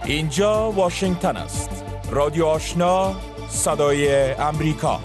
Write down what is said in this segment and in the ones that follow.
اینجا واشنگتن است. رادیو آشنا، صدای امریکا.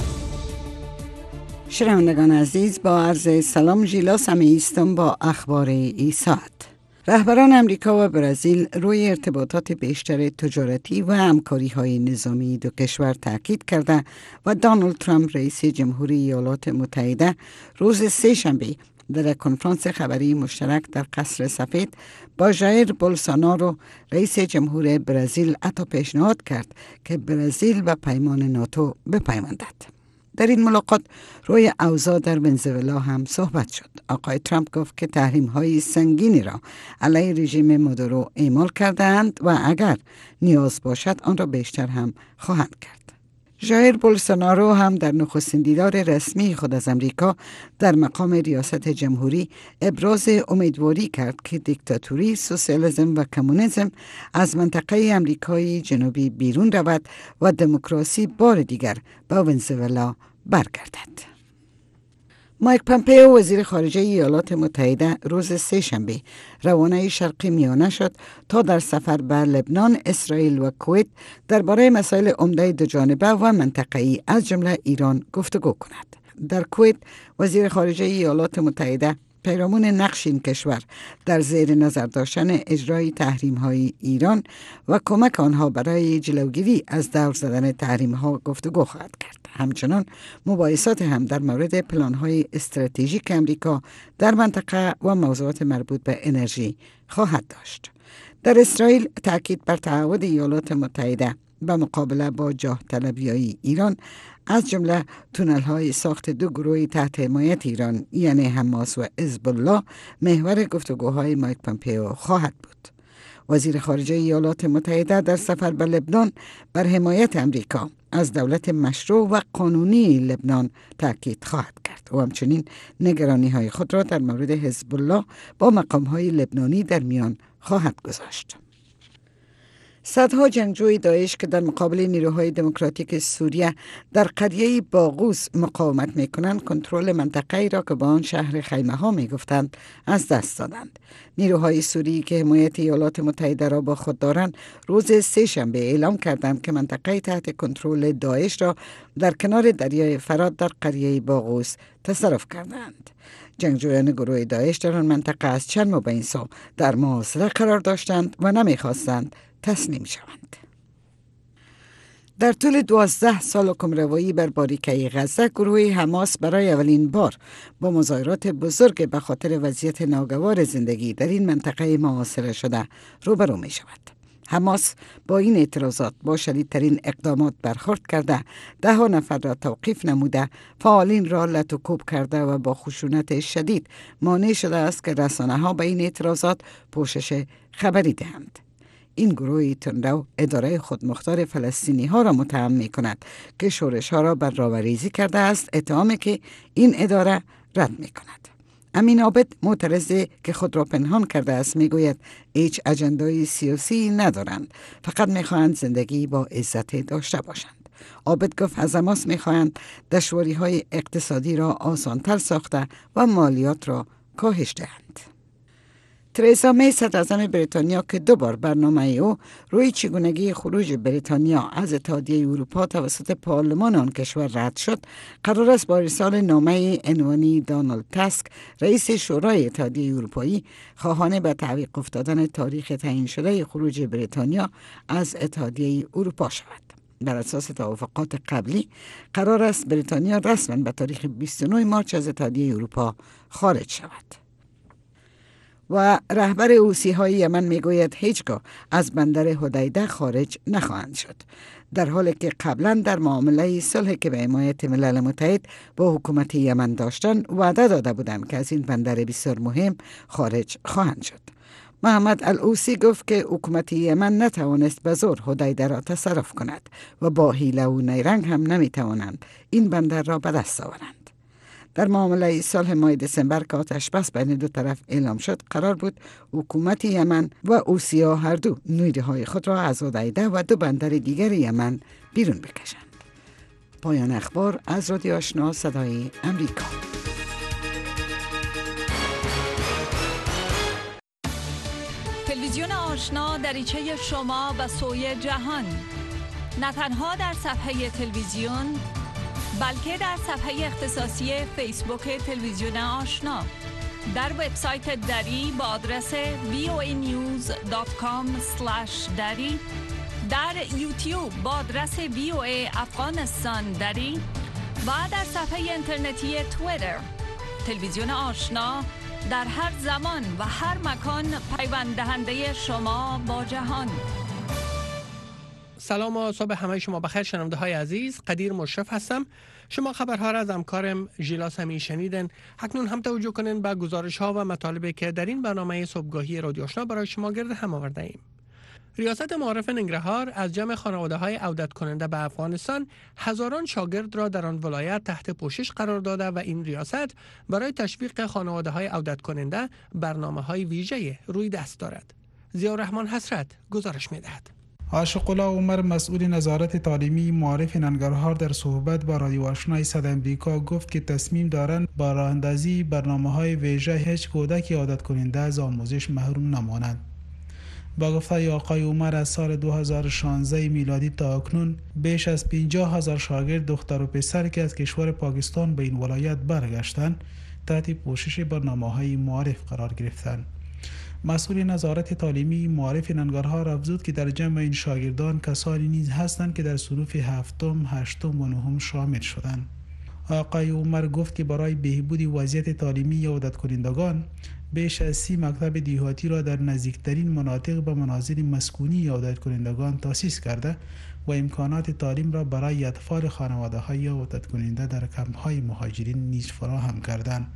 شنوندگان عزیز، با عرض سلام ژیلا ایستم با اخبار این ساعت. رهبران امریکا و برزیل روی ارتباطات بیشتر تجارتی و همکاری‌های نظامی دو کشور تاکید کرده و دونالد ترامپ رئیس جمهوری ایالات متحده روز سه‌شنبه در کنفرانس خبری مشترک در قصر سفید با ژائر بولسونارو رئیس جمهور برزیل حتی پیشنهاد کرد که برزیل به پیمان ناتو بپیوندد. در این ملاقات روی اوضاع در ونزوئلا هم صحبت شد. آقای ترامپ گفت که تحریم‌های سنگینی را علیه رژیم مادورو اعمال کرده‌اند و اگر نیاز باشد آن را بیشتر هم خواهند کرد. ژائر بولسونارو هم در نخستین دیدار رسمی خود از امریکا در مقام ریاست جمهوری ابراز امیدواری کرد که دیکتاتوری، سوسیالیسم و کمونیسم از منطقه امریکای جنوبی بیرون رود و دموکراسی بار دیگر به ونزوئلا برگردد. مایک پامپئو وزیر خارجه ایالات متحده روز سه‌شنبه روانه شرق میانه شد تا در سفر به لبنان، اسرائیل و کویت درباره مسائل عمده دوجانبه و منطقه‌ای از جمله ایران گفتگو کند. در کویت وزیر خارجه ایالات متحده پیرامون نقش این کشور در زیر نظر داشتن اجرای تحریم‌های ایران و کمک آنها برای جلوگیری از دور زدن تحریم‌ها گفتگو خواهد کرد. همچنان مباحثات هم در مورد پلان‌های استراتژیک امریکا در منطقه و موضوعات مربوط به انرژی خواهد داشت. در اسرائیل تاکید بر تعهد ایالات متحده به مقابله با جاه طلبی‌های ایران از جمله تونل‌های ساخت دو گروه تحت حمایت ایران یعنی حماس و حزب الله محور گفتگوهای مایک پامپئو خواهد بود. وزیر خارجه ایالات متحده در سفر به لبنان بر حمایت امریکا از دولت مشروع و قانونی لبنان تاکید خواهد کرد و همچنین نگرانی‌های خود را در مورد حزب الله با مقام‌های لبنانی در میان خواهد گذاشت. صدها جنگجوی داعش که در مقابل نیروهای دموکراتیک سوریه در قریه باغوس مقاومت می‌کنند کنترل منطقه‌ای را که به آن شهر خیمه‌ها می‌گفتند از دست دادند. نیروهای سوری که حمایت ایالات متحده را با خود دارند روز سه‌شنبه اعلام کردند که منطقه تحت کنترل داعش را در کنار دریای فرات در قریه باغوس تصرف کردند. جنگجویان گروه داعش در آن منطقه از چند ماه به این سو در محاصره قرار داشتند و نمی‌خواستند تسلیم شوند. در طول 12 سال حکمروایی بر باریکه غزه، گروه حماس برای اولین بار با مظاهرات بزرگ به خاطر وضعیت ناگوار زندگی در این منطقه محاصره شده روبرو می شود. حماس با این اعتراضات با شدیدترین اقدامات برخورد کرده، 10 نفر را توقیف نموده، فعالین را لطوکوب کرده و با خشونت شدید مانع شده است که رسانه‌ها به این اعتراضات پوشش خبری دهند. این گروه تندرو اداره خودمختار فلسطینی ها را متهم می کند که شورش ها را برآوریزی کرده است، اتهامی که این اداره رد می کند. امین عابد معترض که خود را پنهان کرده است می گوید هیچ اجندای سیاسی ندارند، فقط می خواهند زندگی با عزت داشته باشند. عابد گفت از حماس می خواهند دشواری های اقتصادی را آسانتر ساخته و مالیات را کاهش دهند. ترزا می صدراعظم بریتانیا که 2 بار برنامه او روی چگونگی خروج بریتانیا از اتحادیه اروپا توسط پارلمان آن کشور رد شد، قرار است با ارسال نامه عنوانی دونالد تاسک رئیس شورای اتحادیه اروپایی خواهان به تعویق افتادن تاریخ تعیین شده خروج بریتانیا از اتحادیه اروپا شود. بر اساس توافقات قبلی قرار است بریتانیا رسما به تاریخ 29 مارس از اتحادیه اروپا خارج شود. و رهبر حوثی‌های یمن میگوید هیچگاه از بندر حدیده خارج نخواهند شد، در حالی که قبلا در معامله صلح که به حمایت ملل متحد با حکومت یمن داشتند وعده داده بودند که از این بندر بسیار مهم خارج خواهند شد. محمد الحوثی گفت که حکومت یمن نتوانست به زور حدیده را تصرف کند و با حیله و نیرنگ هم نمیتوانند این بندر را به دست آورند. در معامله صلح ماه دسامبر که آتش بس بین دو طرف اعلام شد، قرار بود حکومت یمن و حوثی‌ها هر دو نیروهای خود را از حدیده و 2 بندر دیگر یمن بیرون بکشند. پایان اخبار از رادیو آشنا صدای امریکا. تلویزیون آشنا دریچه شما به سوی جهان، نه تنها در صفحه تلویزیون بلکه در صفحه اختصاصی فیسبوک تلویزیون آشنا، در وبسایت دری با آدرس voanews.com/dari، در یوتیوب با آدرس VOA افغانستان دری و در صفحه اینترنتی توییتر. تلویزیون آشنا در هر زمان و هر مکان پیوند دهنده شما با جهان. سلام و صبح همه شما بخیر شنونده های عزیز. قدیر مشرف هستم. شما خبرها را از همکارم ژیلا سمی شنیدن. اکنون هم توجه کنین به گزارش ها و مطالبی که در این برنامه صبحگاهی رادیو آشنا برای شما گرد هم آورده ایم. ریاست معارف ننگرهار از جمع خانواده های عودت کننده به افغانستان هزاران شاگرد را در آن ولایت تحت پوشش قرار داده و این ریاست برای تشویق خانواده های عودت کننده برنامه های ویژه روی دست دارد. ضیاءالرحمن حسرت گزارش می‌دهد. عاشق الله عمر مسئول نظارت تعلیمی معارف ننگرهار در صحبت با رادیو آشنای صدای امریکا گفت که تصمیم دارند با راه اندازی برنامه‌های ویژه هیچ کودکی عادت کننده از آموزش محروم نمانند. با گفته آقای عمر از سال 2016 میلادی تا اکنون بیش از 50,000 شاگرد دختر و پسر که از کشور پاکستان به این ولایت برگشتند تحت پوشش برنامه‌های معارف قرار گرفتند. مسئول نظارت تعلیمی معارف ننگرهار افزود که در جمع این شاگردان کسانی نیز هستند که در صنوف هفتم، هشتم و نهم شامل شدند. آقای عمر گفت که برای بهبود وضعیت تعلیمی عودت کنندگان بیش از 30 مکتب دیهاتی را در نزدیکترین مناطق به منازل مسکونی عودت کنندگان تأسیس کرده و امکانات تعلیم را برای اطفال خانواده‌های عودت کننده در کمپ‌های مهاجرین نیز فراهم کردند.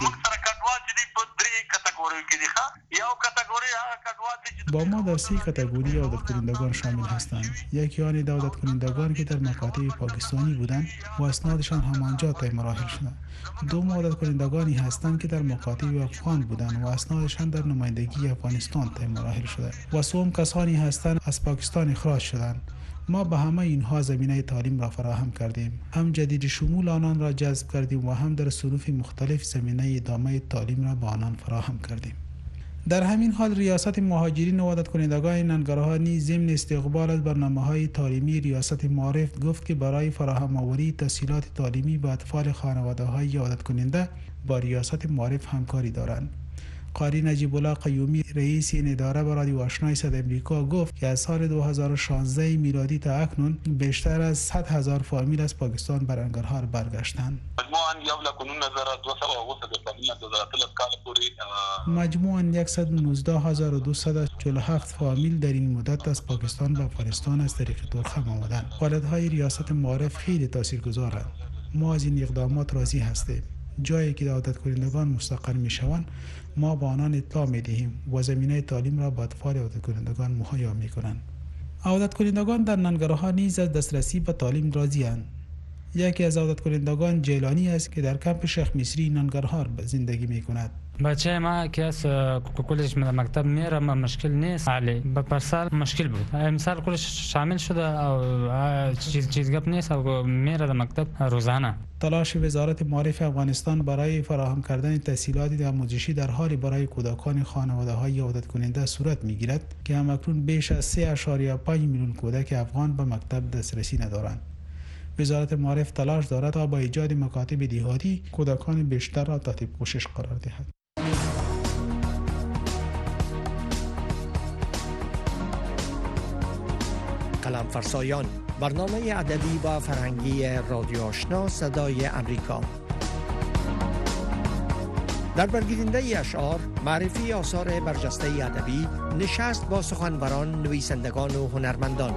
با ما در 3 کاتگوری عودت کنندگان شامل هستند. یکی آن عودت کنندگان که در مکاتب پاکستانی بودند و اسنادشان همانجا طی مراحل شدند. دوم عودت کنندگانی هستند که در مکاتب افغان بودند و اسنادشان در نمایندگی افغانستان طی مراحل شده. و سوم کسانی هستند از پاکستان اخراج شدند. ما به همه اینها زمینه تعلیم را فراهم کردیم. هم جدید شمول آنان را جذب کردیم و هم در صنوف مختلف زمینه ادامه تعلیم را به آنان فراهم کردیم. در همین حال ریاست مهاجرین و عودت کنندگان ننگرهار نیز ضمن استقبال از برنامه‌های تعلیمی ریاست معارف گفت که برای فراهم آوری تسهیلات تعلیمی به اطفال خانواده‌های عودت کننده با ریاست معارف همکاری دارند. قاری نجیب الله قیومی رئیس این اداره به رادیو آشنای صدای امریکا گفت که از سال 2016 میلادی تا اکنون بیشتر از 100,000 فامیل از پاکستان به ننگرهار برگشتند. مجموعاً 119,247 فامیل در این مدت از پاکستان به افغانستان از طریق تورخم آمدند. فعالیت‌های ریاست معارف خیلی تاثیرگذارند. ما از این اقدامات راضی هستیم. جایی که عودت کنندگان مستقر میشوند ما با آنان اطلاع میدهیم و زمینه تعلیم را با اطفال عودت کنندگان مهیا میکنند. عودت کنندگان در ننگرهار نیز از دسترسی به تعلیم راضی اند. یکی از عودت کنندگان جیلانی است که در کمپ شیخ مصری ننگرهار زندگی میکند. بچه ما که از کلش مکتب میره مشکل نیست، ولی پارسال مشکل بود. امسال کلش شامل شده و چیز گپ نیست و میره در مکتب روزانه. تلاش وزارت معارف افغانستان برای فراهم کردن تسهیلات آموزشی در حال برای کودکان خانواده‌های عودت کننده صورت میگیرد که همکنون بیش از 3.5 میلیون کودک افغان به مکتب دسترسی ندارند. وزارت معارف تلاش دارد تا با ایجاد مکاتب دیهاتی کودکان بیشتر را تحت پوشش قرار دهد. قلم فرسایان، برنامه ادبی و فرهنگی رادیو آشنا صدای امریکا. در برگیرنده اشعار، معرفی آثار برجسته ادبی، نشست با سخنوران، نویسندگان و هنرمندان.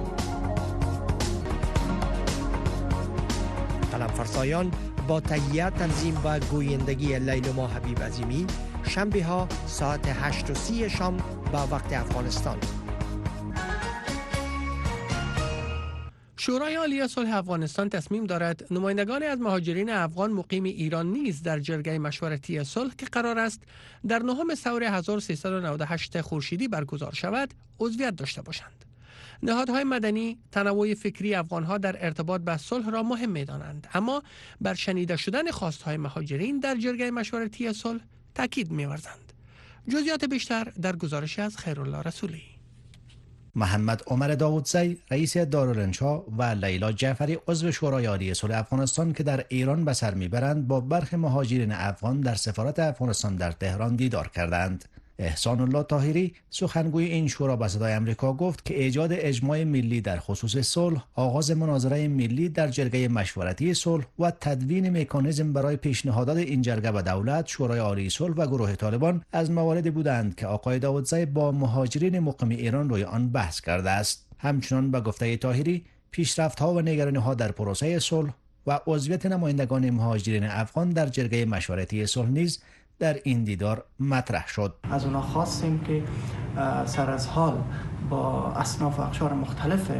قلم فرسایان با تهیه، تنظیم و گویندگی لیلما حبیب عظیمی، شنبه ها ساعت 8:30 شام با وقت افغانستان. شورای عالی صلح افغانستان تصمیم دارد نمایندگان از مهاجرین افغان مقیم ایران نیز در جرگه مشورتی صلح که قرار است در 9 ثور 1398 خورشیدی برگزار شود عضویت داشته باشند. نهادهای مدنی تنوع فکری افغانها در ارتباط با صلح را مهم می‌دانند، اما بر شنیده شدن خواستهای مهاجرین در جرگه مشورتی صلح تاکید می‌ورزند. جزئیات بیشتر در گزارش از خیرالله رسولی. محمد عمر داودزی رئیس دارالانشا و لیلا جعفری عضو شورای عالی صلح افغانستان که در ایران به سر میبرند با برخی مهاجرین افغان در سفارت افغانستان در تهران دیدار کردند. احسان الله طاهری سخنگوی این شورا به صدای آمریکا گفت که ایجاد اجماع ملی در خصوص صلح، آغاز مناظره ملی در جرگه مشورتی صلح و تدوین مکانیزم برای پیشنهادات این جرگه به دولت، شورای عالی صلح و گروه طالبان از مواردی بودند که آقای داودزی با مهاجرین مقیم ایران روی آن بحث کرده است. همچنان به گفته طاهری پیشرفت‌ها و نگرانی‌ها در پروسه صلح و عضویت نمایندگان مهاجرین افغان در جرگه مشورتی صلح نیز در این دیدار مطرح شد. از اونا خواستیم که سر از حال با اصناف و اقشار مختلف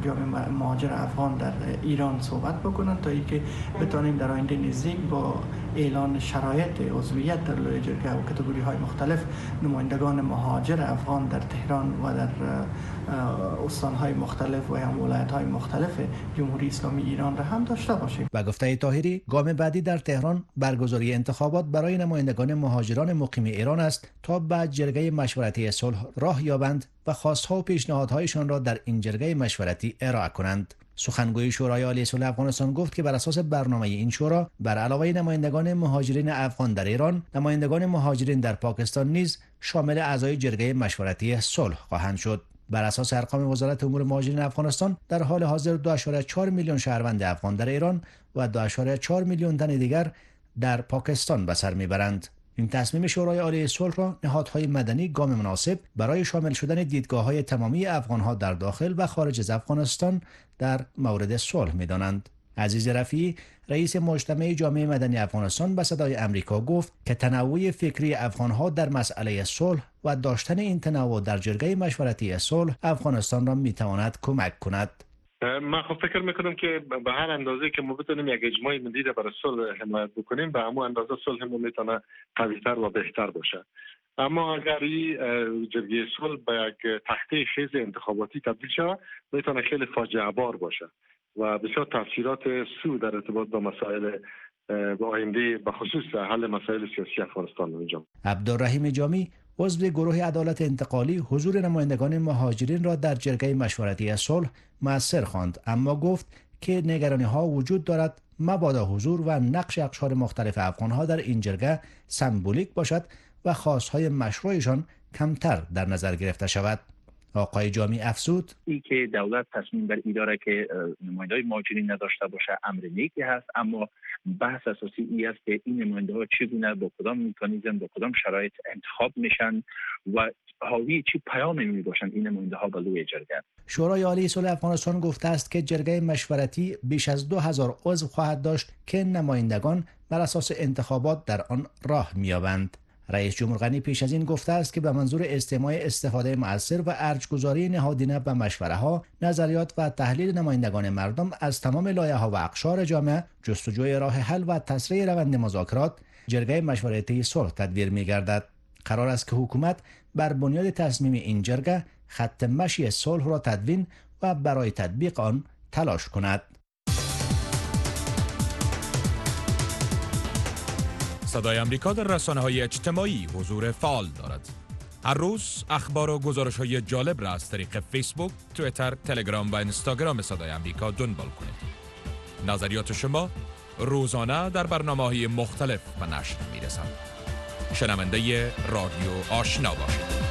مهاجر افغان در ایران صحبت بکنن تا اینکه بتونیم در آینده نزدیک با اعلان شرایط عضویت در لوی جرگه و کاتگوری های مختلف نمایندگان مهاجر افغان در تهران و در استانهای مختلف و هم ولایت‌های مختلف جمهوری اسلامی ایران را هم داشته باشیم. با گفته طاهری گام بعدی در تهران برگزاری انتخابات برای نمایندگان مهاجران مقیم ایران است تا بعد جرگه مشورتی صلح راه یابند و خواستها و پیشنهادهایشان را در این جرگه مشورتی ارائه کنند. سخنگوی شورای عالی صلح افغانستان گفت که بر اساس برنامه این شورا بر علاوه نمایندگان مهاجرین افغان در ایران، نمایندگان مهاجرین در پاکستان نیز شامل اعضای جرگه مشورتی صلح خواهند شد. بر اساس ارقام وزارت امور مهاجرین افغانستان در حال حاضر 2.4 میلیون شهروند افغان در ایران و 2.4 میلیون تن دیگر در پاکستان به سر میبرند. این تصمیم شورای عالی صلح را نهادهای مدنی گام مناسب برای شامل شدن دیدگاه‌های تمامی افغان‌ها در داخل و خارج از افغانستان در مورد صلح می‌دانند. عزیز رفیعی رئیس مجتمع جامعه مدنی افغانستان به صدای آمریکا گفت که تنوع فکری افغان‌ها در مسئله صلح و داشتن این تنوع در جرگه مشورتی صلح افغانستان را می‌تواند کمک کند. من خب فکر میکنم که به هر اندازه که ما بتونیم یک اجماع ملی را برای صلح حمایت بکنیم به همون اندازه صلح ما میتونه قوی‌تر و بهتر باشه. اما اگر این جرگه صلح به یک تخته خیز انتخاباتی تبدیل شود میتونه خیلی فاجعه بار باشه و بسیار تاثیرات سو در ارتباط با مسائل با آینده به خصوص حل مسائل سیاسی افغانستان انجام. عبدالرحیم جامی عضو گروه عدالت انتقالی حضور نمایندگان مهاجرین را در جرگه مشورتی صلح مؤثر خواند، اما گفت که نگرانی‌ها وجود دارد مبادا حضور و نقش اقشار مختلف افغان‌ها در این جرگه سمبولیک باشد و خواست‌های مشروعشان کمتر در نظر گرفته شود. آقای جامی افزود این که دولت تصمیم بر این داره که نماینده‌های مهاجرین نداشته باشه امر نیکی هست، اما بحث اساسی این است که این نماینده‌ها چگونه با کدام مکانیزم با کدام شرایط انتخاب میشن و حاوی چی پیامی میباشن این نماینده‌ها به روی جرگه. شورای عالی صلح افغانستان گفته است که جرگه مشورتی بیش از 2000 عضو خواهد داشت که نمایندگان بر اساس انتخابات در آن راه می‌یابند. رئیس جمهور غنی پیش از این گفته است که به منظور استماع استفاده مؤثر و ارجگذاری نهادینه به مشوره‌ها، نظریات و تحلیل نمایندگان مردم از تمام لایه‌ها و اقشار جامعه، جستجوی راه حل و تسریع روند مذاکرات، جرگه مشورتی صلح تدبیر می‌گردد. قرار است که حکومت بر بنیاد تصمیم این جرگه خط مشی صلح را تدوین و برای تطبیق آن تلاش کند. صدای آمریکا در رسانه‌های اجتماعی حضور فعال دارد. هر روز اخبار و گزارش‌های جالب را از طریق فیسبوک، توییتر، تلگرام و اینستاگرام صدای آمریکا دنبال کنید. نظریات شما روزانه در برنامه‌های مختلف به نشر می‌رسند. شنونده رادیو آشنا باشید.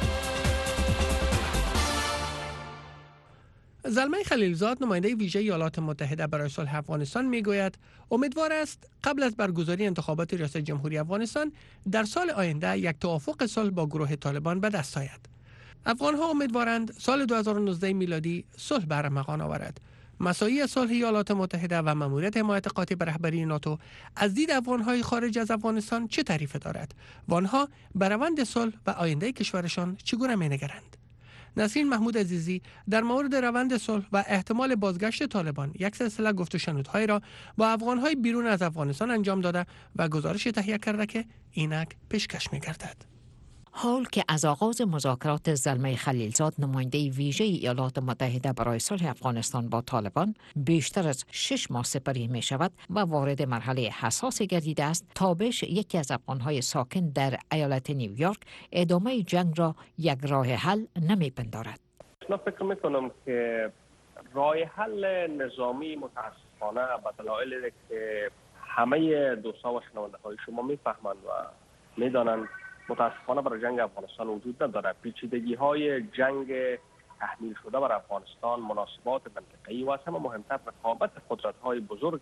زلمه خلیلزاد نماینده ویژه ایالات متحده برای صلح افغانستان میگوید امیدوار است قبل از برگزاری انتخابات ریاست جمهوری افغانستان در سال آینده یک توافق صلح با گروه طالبان به دست آید. افغانها امیدوارند سال 2019 میلادی صلح به ارمغان آورد. مساعی صلح ایالات متحده و ماموریت حمایت قاطع به رهبری ناتو از دید افغانهای خارج از افغانستان چه تعریف دارد و آنها به روند صلح و آینده کشورشان چگونه می‌نگرند؟ نسرین محمود عزیزی در مورد روند صلح و احتمال بازگشت طالبان یک سلسله گفت و شنودهای را با افغانهای بیرون از افغانستان انجام داده و گزارش تهیه کرده که اینک پیشکش می‌گردد. حال که از آغاز مذاکرات زلمه خلیلزاد نماینده ویژه ایالات متحده برای صلح افغانستان با طالبان بیشتر از 6 ماه سپری می شود و وارد مرحله حساس گردیده است، تابش یکی از افغانهای ساکن در ایالت نیویورک ادامه جنگ را یک راه حل نمی پندارد. من فکر میکنم که راه حل نظامی متاسفانه به دلایلی که همه دوستا و شنونده های شما میفهمند و میدانند متاسفانه برای جنگ افغانستان وجود نداره. پیچیدگی های جنگ تحمیل شده بر افغانستان، مناسبات منطقه‌ای و از همه مهمتر رقابت قدرت‌های بزرگ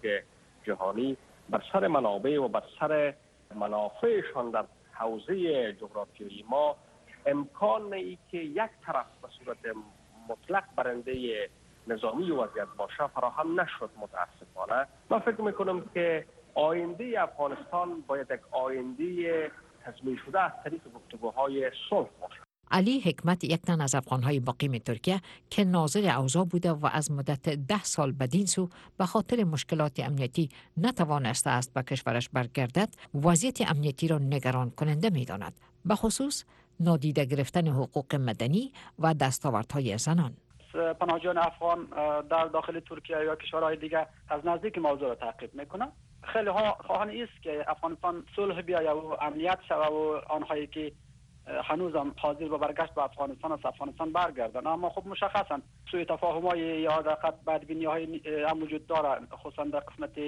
جهانی بر سر منابع و بر سر منافعشان در حوزه جغرافیایی ما امکان ای که یک طرف به صورت مطلق برنده نظامی وضعیت باشه فراهم نشد. متاسفانه من فکر میکنم که آینده افغانستان باید یک آینده تضمین شده از طریق گفتگوهای صلح باشه. علی حکمت یک تن از افغانهای مقیم ترکیه که ناظر اوضاع بوده و از مدت 10 سال بدین سو به خاطر مشکلات امنیتی نتوانسته است به کشورش برگردد، وضعیت امنیتی را نگران کننده می داند، به خصوص نادیده گرفتن حقوق مدنی و دستاوردهای زنان. پناهجویان افغان در داخل ترکیه یا کشورهای دیگه از نزدیک موضوع را تعقیب میکنند. خیلی ها خواهان است که افغانستان صلح بیاید و امنیت شود و آنهایی که هنوز هم حاضر به برگشت به افغانستان از افغانستان برگردن، اما خب مشخصا سوء تفاهم‌های یا دقیق بدبینی‌های هم وجود داره، خصوصا در قسمت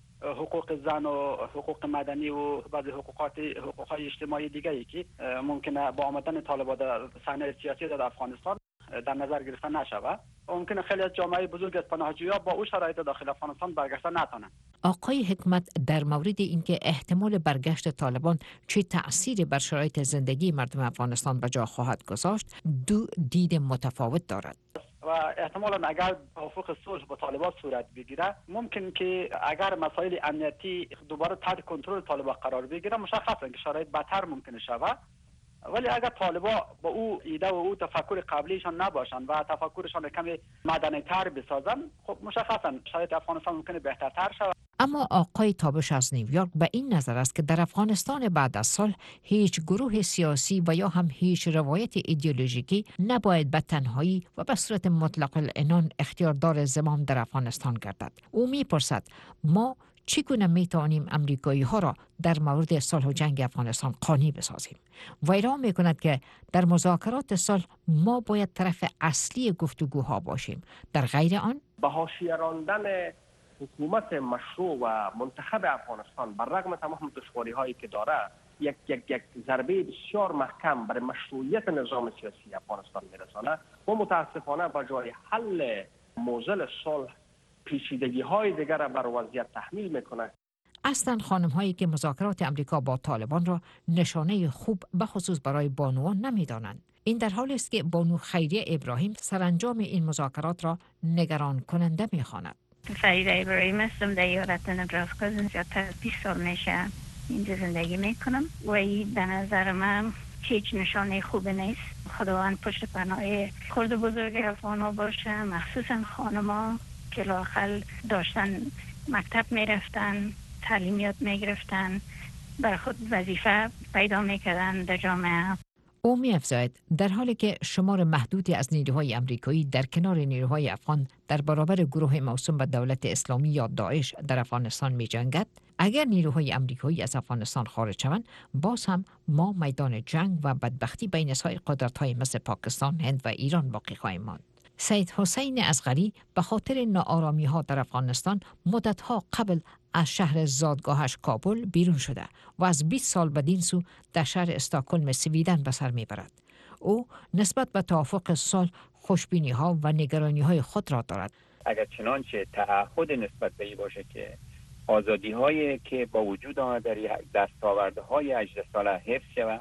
حقوق زن و حقوق مدنی و بعضی حقوق‌های اجتماعی دیگری که ممکنه با آمدن طالبان در صحنه سیاسی در افغانستان در نظر گرفته نشود. ممکنه خیلی از جامعه بزرگ از پناهجویان با او شرایط داخل افغانستان برگشتن نتونن. آقای حکمت در مورد اینکه احتمال برگشت طالبان چه تأثیری بر شرایط زندگی مردم افغانستان به جا خواهد گذاشت، دو دید متفاوت دارد. و احتمالاً اگر توافق صلح با طالبان صورت بگیره، ممکن که اگر مسائل امنیتی دوباره تحت کنترل طالبان قرار بگیره، مشخصه که شرایط بدتر ممکنه شود. ولی اگر طالبان با او ایده و او تفکر قبلیشان نباشند و تفکرشان کمی مدنی تر بسازن، خب مشخصا شرایط افغانستان ممکنه بهترتر شود. اما آقای تابش از نیویورک به این نظر است که در افغانستان بعد از صلح هیچ گروه سیاسی و یا هم هیچ روایت ایدئولوژیکی نباید به تنهایی و به صورت مطلق العنان اختیاردار زمام در افغانستان گردد. او میپرسد ما چگونه میتوانیم امریکایی ها را در مورد صلح و جنگ افغانستان قانع بسازیم؟ و ادعا میکند که در مذاکرات صلح ما باید طرف اصلی گفتگوها باشیم، در غیر آن به حاشیه راندن حکومت مشروع و منتخب افغانستان بر رغم تمام دشواری هایی که داره یک ضربه بسیار محکم برای مشروعیت نظام سیاسی افغانستان میرسانه و متاسفانه با جای حل موزل صلح پیچیدگی های دیگر را بر وضعیت تحمیل میکنه. اصلا خانم هایی که مذاکرات امریکا با طالبان را نشانه خوب به خصوص برای بانوان نمیدانند. این در حالی است که بانو خیریه ابراهیم سرانجام این مذاکرات را نگران کننده میخواند. فریده ابراهیم هستم، در ایالت نبراسکا زیادتر از 20 سال میشه اینجا زندگی میکنم و این به نظر من هیچ نشانه خوب نیست. خداوند پشت پناه خرد بزرگ افغان ها باشه، مخصوصا خانما که لااقل داشتن مکتب میرفتن، تعلیمیات میگرفتن، بر خود وظیفه پیدا میکردن در جامعه. او می‌افزاید در حالی که شمار محدودی از نیروهای امریکایی در کنار نیروهای افغان در برابر گروه موسوم به دولت اسلامی یا داعش در افغانستان می‌جنگد، اگر نیروهای امریکایی از افغانستان خارج شوند، باز هم ما میدان جنگ و بدبختی بین سایر قدرت‌های مثل پاکستان، هند و ایران باقی خواهیم ماند. سید حسین اصغری به خاطر ناآرامی‌ها در افغانستان مدت‌ها قبل از شهر زادگاهش کابل بیرون شده و از 20 سال بدین سو در شهر استکهلم سویدن به سر میبرد. او نسبت به توافق صلح خوشبینی‌ها و نگرانی‌های خود را دارد. اگر چنانچه تعهد نسبت به این باشه که آزادی‌هایی که با وجود آمده در دستاوردهای 18 ساله حفظ شود،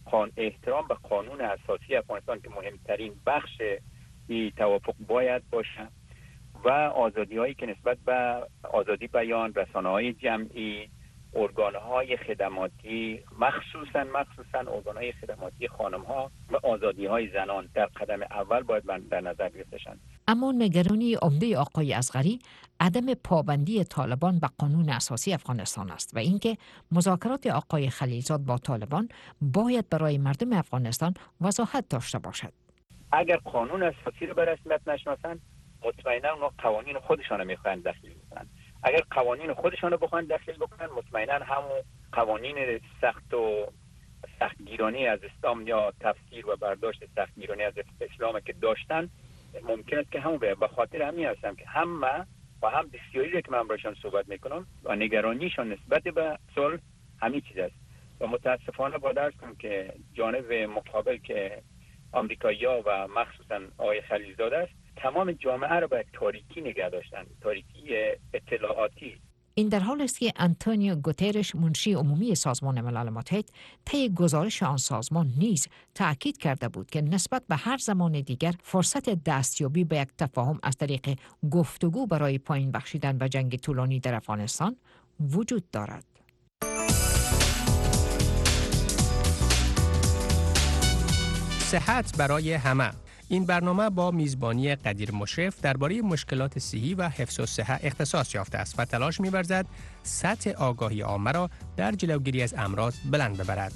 احترام به قانون اساسی افغانستان که مهمترین بخش این توافق باید باشه و آزادی‌هایی که نسبت به آزادی بیان، رسانه‌های جمعی، ارگان‌های خدماتی، مخصوصاً ارگان‌های خدماتی خانم‌ها و آزادی‌های زنان در قدم اول باید در نظر گرفته شوند. اما نگرانی عمده آقای اصغری عدم پابندی طالبان به قانون اساسی افغانستان است و اینکه مذاکرات آقای خلیلزاد با طالبان باید برای مردم افغانستان وضاحت داشته باشد. اگر قانون اساسی رو به رسمیت نشناسن، مطمئنا اونا قوانین خودشان رو میخوان داخل بکنن. اگر قوانین خودشان رو بخوان داخل بکنن، مطمئنا همون قوانین سختگیرانه از اسلام یا تفسیر و برداشت سختگیرانه از اسلام که داشتن ممکن است که همون به خاطر همین هستم که هم من و هم بسیاری که من برایشان صحبت میکنم و نگرانیشان نسبت به صلح همین چیز است و متاسفانه با درس کنم که جانب مقابل که آمریکایی‌ها و مخصوصا آقای خلیلزاده است تمام جامعه را به تاریکی نگه داشتن، تاریکی اطلاعاتی. این در حال است که آنتونیو گوترش منشی عمومی سازمان ملل متحد طی گزارش آن سازمان نیز تأکید کرده بود که نسبت به هر زمان دیگر فرصت دستیابی به یک تفاهم از طریق گفتگو برای پایین بخشیدن و جنگ طولانی در افغانستان وجود دارد. صحت برای همه. این برنامه با میزبانی قدیر مشرف درباره مشکلات صحی و حفظ الصحه اختصاص یافته است و تلاش می‌ورزد سطح آگاهی عامه را در جلوگیری از امراض بلند ببرد.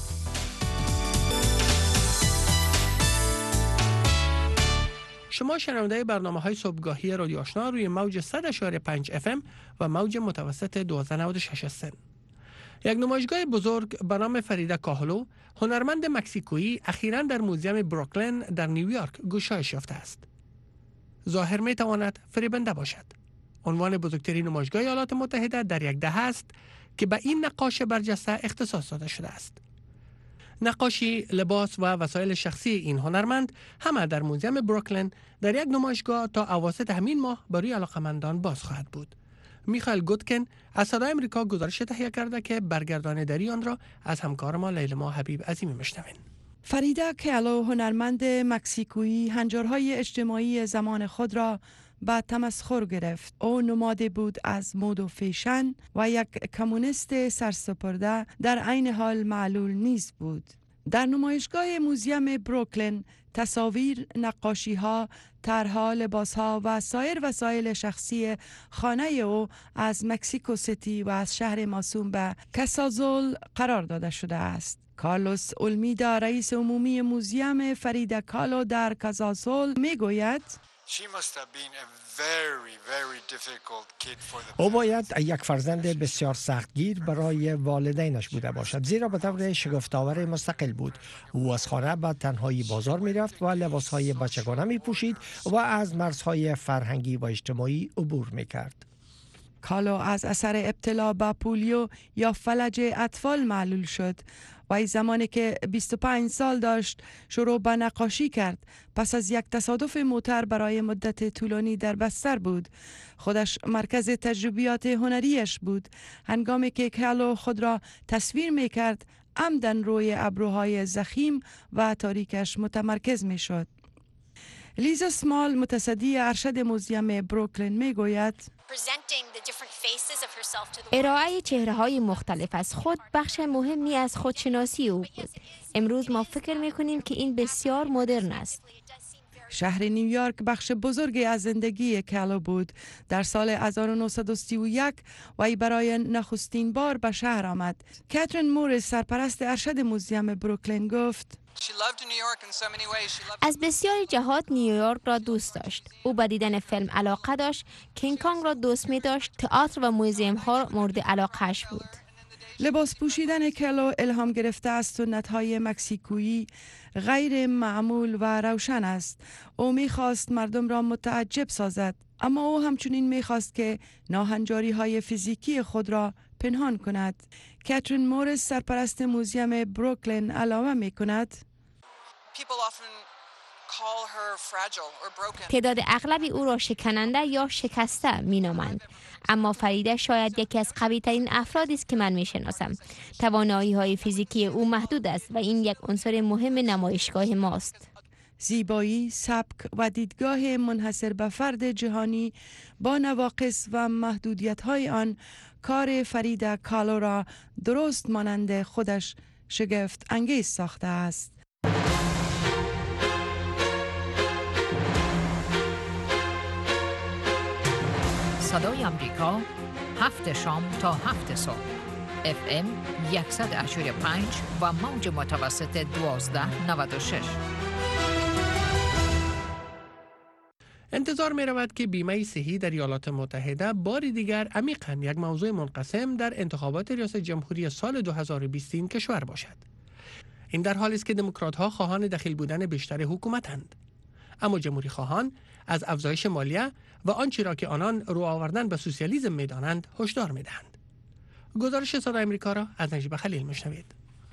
شما شنونده برنامه‌های صبحگاهی رادیو آشنا روی موج 100.5 FM و موج متوسط 1296 هستند. یک نمایشگاه بزرگ به نام فریده کاهلو، هنرمند مکزیکویی، اخیراً در موزیم بروکلین در نیویورک گشایش یافته است. ظاهر می تواند فریبنده باشد. عنوان بزرگترین نمایشگاه ایالات متحده در یک دهه است که به این نقاش برجسته اختصاص داده شده است. نقاشی، لباس و وسایل شخصی این هنرمند همه در موزیم بروکلین در یک نمایشگاه تا اواسط همین ماه برای علاقه‌مندان باز خواهد بود. میخائیل گوتکن از صدای امریکا گزارش تهیه کرده که برگرداندگی آن را از همکار ما لیلما حبیب عظیمی میشنویم. فریده کالو، هنرمند مکزیکویی، هنجارهای اجتماعی زمان خود را به تمسخر گرفت. او نمادی بود از مد و فیشن و یک کمونیست سرسپرده، در عین حال معلول نیز بود. در نمایشگاه موزیم بروکلین تصاویر، نقاشی‌ها، طرح‌ها، لباس‌ها و سایر وسایل شخصی خانه او از مکزیکو سیتی و از شهر موسوم به کاسازول قرار داده شده است. کارلوس اولمیدا، رئیس عمومی موزیم فریده کالو در کاسازول، میگوید او باید یک فرزند بسیار سختگیر برای والدینش بوده باشد، زیرا به طور شگفت‌آور مستقل بود. او از خانه به تنهایی بازار می رفت و لباسهای بچگانه می پوشید و از مرزهای فرهنگی و اجتماعی عبور می کرد. کالو از اثر ابتلا به پولیو یا فلج اطفال معلول شد و زمانی که 25 سال داشت شروع به نقاشی کرد. پس از یک تصادف موتر برای مدت طولانی در بستر بود. خودش مرکز تجربیات هنریش بود. هنگامی که کالو خود را تصویر می کرد، عمدن روی ابروهای ضخیم و تاریکش متمرکز می شد. لیزا سمال، متصدی ارشد موزیم بروکلین، می گوید ارائه چهره‌های مختلف از خود بخش مهمی از خودشناسی او بود. امروز ما فکر می‌کنیم که این بسیار مدرن است. شهر نیویورک بخش بزرگی از زندگی کالو بود. در سال 1931 وی برای نخستین بار به شهر آمد. کاترین موریس، سرپرست ارشد موزیم بروکلین، گفت از بسیاری جهات نیویورک را دوست داشت. او به دیدن فیلم علاقه داشت، کینگ کانگ را دوست می داشت، تئاتر و موزیم ها مورد علاقهش بود. لباس پوشیدن کالو الهام گرفته از سنت‌های مکزیکویی غیر معمول و روشن است. او می‌خواست مردم را متعجب سازد، اما او همچنین می‌خواست که ناهنجاری‌های فیزیکی خود را پنهان کند. کاترین موریس، سرپرست موزیم بروکلین، علاوه می‌کند تعداد اغلبی او را شکننده یا شکسته مینامند، اما فریده شاید یکی از قوی‌ترین افرادی است که من میشناسم. توانایی‌های فیزیکی او محدود است و این یک عنصر مهم نمایشگاه ماست. زیبایی، سبک و دیدگاه منحصر به فرد جهانی با نواقص و محدودیت‌های آن کار فریده کالو را درست مانند خودش شگفت انگیز ساخته است. صدای آمریکا، 7 شام تا 7 صبح، FM 100.5 و موج متوسط 1296. انتظار می رود که بیمه صحی در ایالات متحده باری دیگر عمیقاً یک موضوع منقسم در انتخابات ریاست جمهوری سال 2020 این کشور باشد. این در حالی است که دموکرات‌ها خواهان دخیل بودن بیشتر حکومتند. اما جمهوری خواهان از افزایش مالیه و آنچه را که آنان رو آوردن به سوسیالیسم می‌دانند هشدار می‌دهند. گزارش صدای آمریکا را از نجیب خلیل می‌شنوید.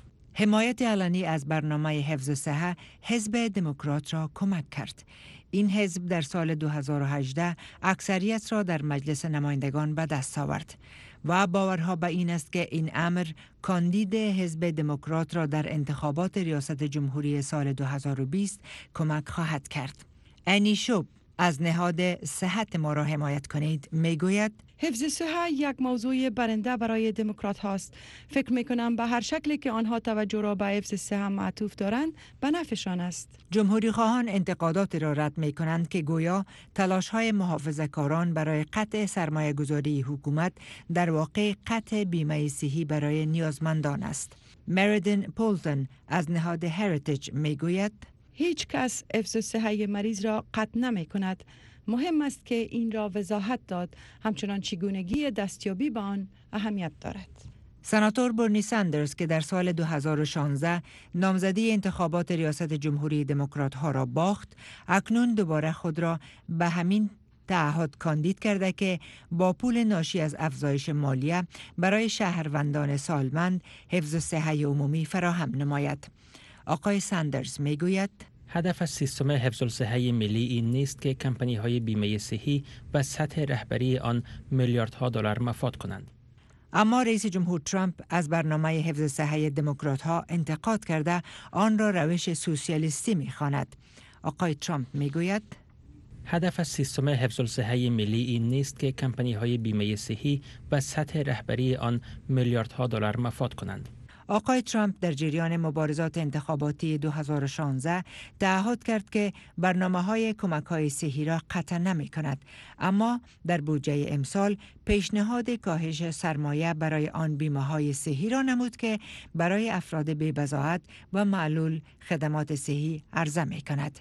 حمایت علنی از برنامه حفظ صحه حزب دموکرات را کمک کرد. این حزب در سال 2018 اکثریت را در مجلس نمایندگان به دست آورد و باورها به این است که این امر کاندید حزب دموکرات را در انتخابات ریاست جمهوری سال 2020 کمک خواهد کرد. انی شوب از نهاد صحت ما را حمایت کنید میگوید حفظ صحت یک موضوع برنده برای دموکرات هاست. فکر میکنم به هر شکلی که آنها توجه را به حفظ صحت معطوف دارند به نفعشان است. جمهوری خواهان انتقادات را رد می کنند که گویا تلاش های محافظه‌کاران برای قطع سرمایه گذاری حکومت در واقع قطع بیمه صحی برای نیازمندان است. مریدن پولتن از نهاد هریتیج می گوید هیچ کس حفظ صحت مریض را قطع نمی کند. مهم است که این را وضاحت داد، همچنان چگونگی دستیابی به آن اهمیت دارد. سناتور برنی ساندرز که در سال 2016 نامزدی انتخابات ریاست جمهوری دموکرات ها را باخت، اکنون دوباره خود را به همین تعهد کاندید کرده که با پول ناشی از افزایش مالیه برای شهروندان سالمند حفظ صحت عمومی فراهم نماید. آقای ساندرز میگوید هدف از سیستم حفظ الصحه ملی این نیست که کمپانی های بیمه صحی و سطح رهبری آن میلیاردها دلار مفاد کنند. اما رئیس جمهور ترامپ از برنامه حفظ صحت دموکرات ها انتقاد کرده آن را روش سوسیالیستی می‌خواند. آقای ترامپ میگوید هدف از سیستم حفظ الصحه ملی این نیست که کمپانی های بیمه صحی و سطح رهبری آن میلیاردها دلار مفاد کنند. آقای ترامپ در جریان مبارزات انتخاباتی 2016 تعهد کرد که برنامه‌های کمک‌های صحی را قطع نمی‌کند، اما در بودجه امسال پیشنهاد کاهش سرمایه برای آن بیمه‌های صحی را نمود که برای افراد بی‌بضاعت و معلول خدمات صحی عرضه می‌کند.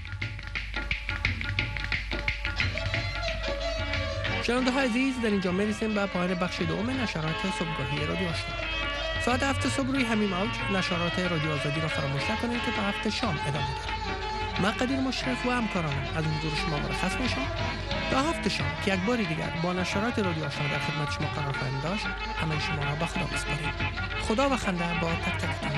شنونده‌های عزیز، در اینجا می‌رسیم به پایان بخش دوم نشرات صبحگاهی رادیو آشنا. ساعت 7 صبح روی همین موج نشرات رادیو آزادی را فراموش نکنید که تا 7 شام ادامه دارد. من قدیر مشرف و همکارانم از حضور شما مرخص میشم تا 7 شام که یک بار دیگر با نشرات رادیو آشنا در خدمت شما قرار خواهیم داشت. همه شما را به خدا می‌سپاریم. خدا و خنده با تک تکتان.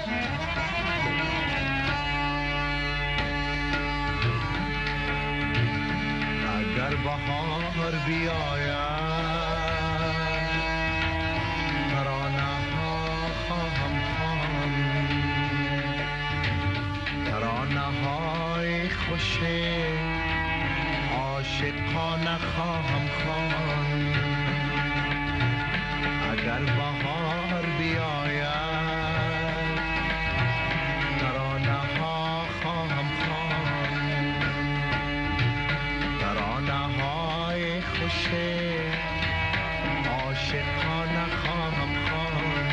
اگر بهار بیاید خوش عاشقانه خواهم خواند. اگر بهار بیاید ترانه ها خواهم خواند. ترانه های خوش عاشقانه خواهم خواند.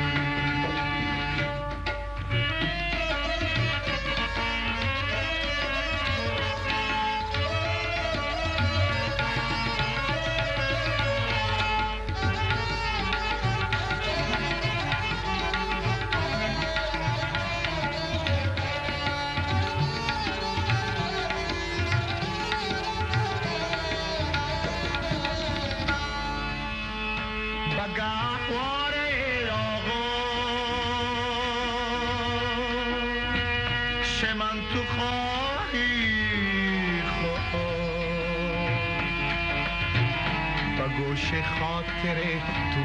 گوش خاطر تو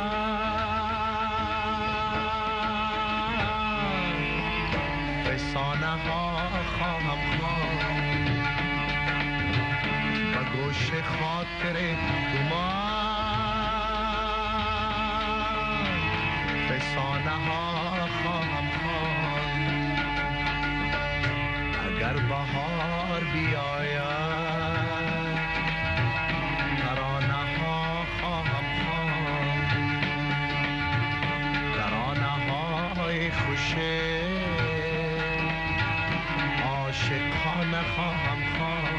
من فسانه ها خواهم خواند. و گوش خاطر تو من فسانه ها خواهم خواند. اگر بهار بیاید خوشه عاشقانه خواهم خواند.